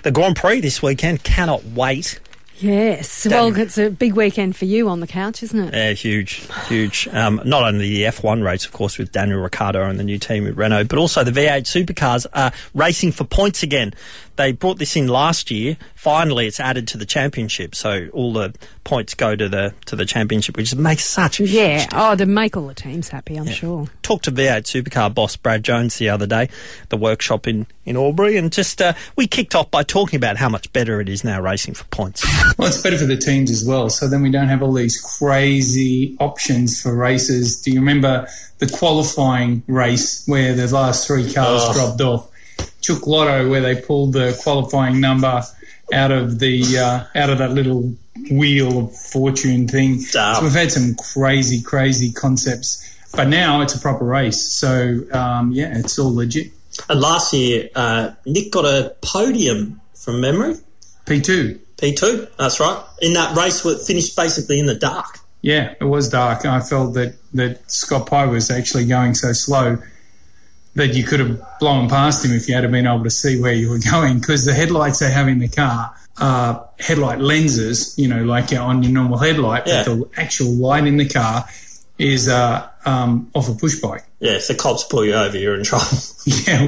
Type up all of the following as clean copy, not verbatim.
the Grand Prix this weekend. Cannot wait. Yes. Well, it's a big weekend for you on the couch, isn't it? Yeah, huge. Not only the F1 race, of course, with Daniel Ricciardo and the new team at Renault, but also the V8 supercars are racing for points again. They brought this in last year. Finally, it's added to the championship, so all the points go to the championship, which makes such a huge difference. To make all the teams happy, I'm sure. Talked to V8 supercar boss Brad Jones the other day, the workshop in Albury, and just we kicked off by talking about how much better it is now racing for points. Well, it's better for the teams as well, so then we don't have all these crazy options for races. Do you remember the qualifying race where the last three cars dropped off? Chook Lotto, where they pulled the qualifying number out of that little wheel of fortune thing. So we've had some crazy concepts, but now it's a proper race. So it's all legit. And last year, Nick got a podium from memory. P2, that's right. In that race, where it finished basically in the dark. Yeah, it was dark. I felt that Scott Pye was actually going so slow that you could have blown past him if you had been able to see where you were going, because the headlights they have in the car are headlight lenses, like on your normal headlight, but the actual light in the car is off a push bike. Yeah, if the cops pull you over, you're in trouble. Yeah,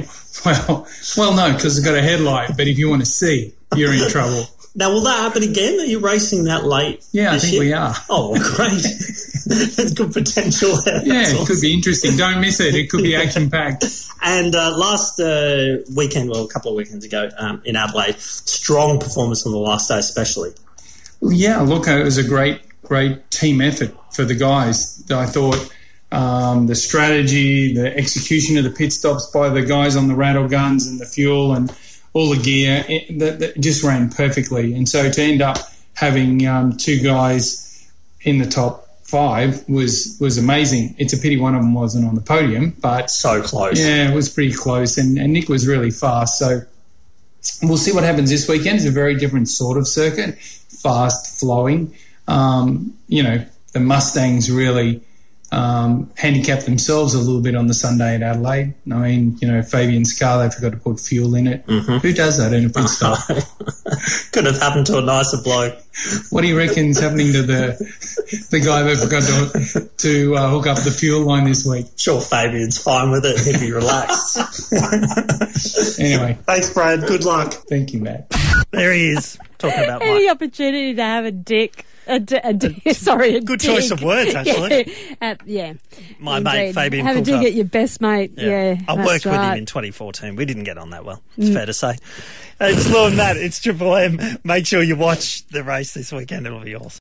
well, no, because it's got a headlight, but if you want to see, you're in trouble. Now, will that happen again? Are you racing that late? Yeah, I think we are. Oh, great. There's good potential there. Yeah, it could be interesting. Don't miss it. It could be action-packed. And last weekend, a couple of weekends ago in Adelaide, strong performance on the last day especially. Well, yeah, look, it was a great team effort for the guys. I thought the strategy, the execution of the pit stops by the guys on the rattle guns and the fuel and all the gear, that just ran perfectly. And so to end up having two guys in the top 5 was amazing. It's a pity one of them wasn't on the podium, but so close. Yeah, it was pretty close, and Nick was really fast. So we'll see what happens this weekend. It's a very different sort of circuit, fast flowing. The Mustangs really handicapped themselves a little bit on the Sunday at Adelaide. I mean, Fabian's car, they forgot to put fuel in it. Mm-hmm. Who does that in a pit stop? Could have happened to a nicer bloke. What do you reckon's happening to the guy that forgot to hook up the fuel line this week? Sure, Fabian's fine with it. He'd be relaxed. Anyway. Thanks, Brad. Good luck. Thank you, Matt. There he is, talking about any opportunity to have a dick. A good choice of words, actually. Yeah. My mate, Fabian Have a dig at your best mate. Yeah, I worked with him in 2014. We didn't get on that well. It's fair to say. It's Lou and Matt. It's Triple M. Make sure you watch the race this weekend. It'll be awesome.